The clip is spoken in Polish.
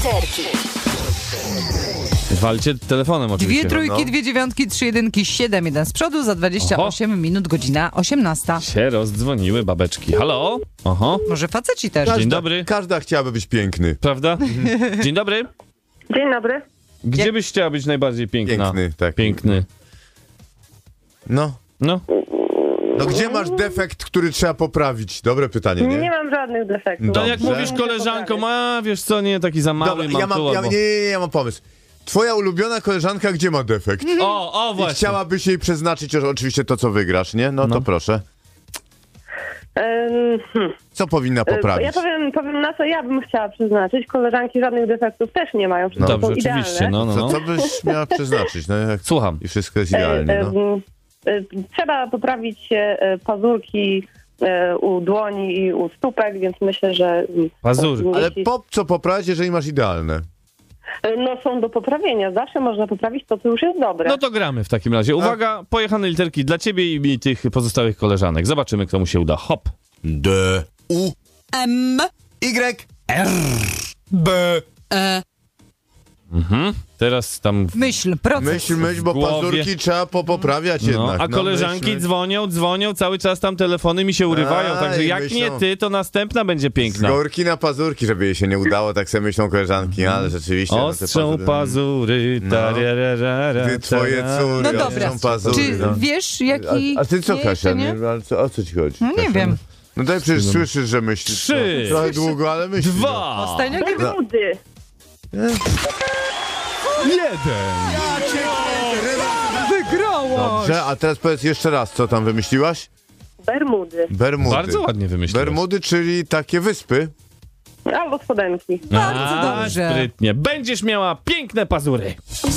literki. Walcie telefonem oczywiście. 2 trójki, 2 dziewiątki, 3 jedynki, 7, 1 z przodu, za 28 minut, godzina 18. Się rozdzwoniły babeczki. Halo? Oho. Może faceci też. Dzień dobry. Każda chciałaby być piękny. Prawda? Dzień dobry. Dzień dobry. Gdzie byś chciała być najbardziej piękna? Piękny, tak. Piękny. No. No. No gdzie masz defekt, który trzeba poprawić? Dobre pytanie, nie? Nie mam żadnych defektów. No jak Dobrze. mówisz koleżankom, a wiesz co, nie, taki za mały Dobra, mam tu, albo... ja mam pomysł. Twoja ulubiona koleżanka gdzie ma defekt? O, I właśnie. chciałabyś jej przeznaczyć oczywiście to, co wygrasz, nie? No to proszę. Co powinna poprawić? Ja powiem na co ja bym chciała przeznaczyć. Koleżanki żadnych defektów też nie mają. Wszystko Dobrze, są oczywiście, idealne. no. Co byś miała przeznaczyć? No, jak... Słucham. I wszystko jest idealnie, no. Trzeba poprawić pazurki u dłoni i u stópek, więc myślę, że... Pazury. Ale co poprawić, jeżeli masz idealne? No są do poprawienia. Zawsze można poprawić to, co już jest dobre. No to gramy w takim razie. Uwaga, pojechane literki dla ciebie i tych pozostałych koleżanek. Zobaczymy, kto mu się uda. Hop. D, U, M, Y, R, B. Teraz tam... myśl, proces. Myśl, bo W głowie. pazurki trzeba poprawiać No, jednak. a koleżanki dzwonią, cały czas tam telefony mi się urywają, Aj, także jak myślą. nie ty, to następna będzie Z piękna. gorki na pazurki, żeby jej się nie udało, tak sobie myślą koleżanki, ale rzeczywiście... no te Ostrzą pazury, No. tararara, Ty, twoje córy, No dobra. ostrzą pazury. Czy No. wiesz, jaki... A ty co, nie, Kasia? to nie? Nie? Ale o co ci chodzi? No nie Kasia? wiem. No daj, przecież słyszysz, że myślisz. 3, No, trochę długo, ale myślisz. 2, Ostatnio nie było. Bermudy. 1. Wygrało. Dobrze, a teraz powiedz jeszcze raz, co tam wymyśliłaś? Bermudy. Bermudy. Bardzo ładnie wymyśliłeś. Bermudy, czyli takie wyspy. Albo spodenki. Bardzo dobrze. Sprytnie. Będziesz miała piękne pazury.